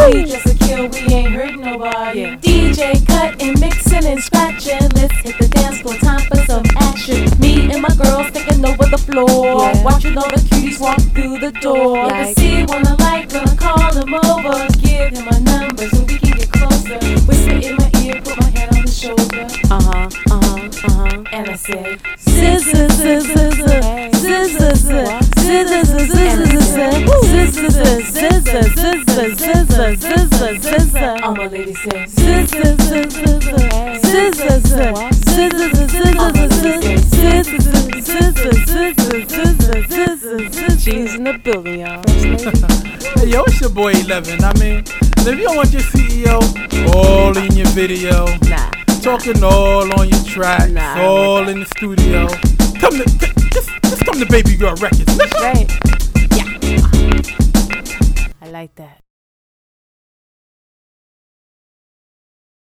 We just a kill, we ain't hurt nobody. DJ cutting, mixing and scratching. Let's hit the dance floor, time for some action. Me and my girls taking over the floor. Watching all the cuties walk through the door. To see one I like, gonna call him over. Give him my number so we can get closer. Whisper in my ear, put my head on his shoulder. And I say, scissor, scissor, scissor, scissor, scissor, scissor, scissor, scissor. All my ladies say, scissor, scissor, scissor, scissor. She's in the building, y'all. Hey, yo, it's your boy 11. I mean, if you don't want your CEO all in your video, talking all on your track, all in the studio, just come to Baby Girl Records. Right. Yeah. I like that.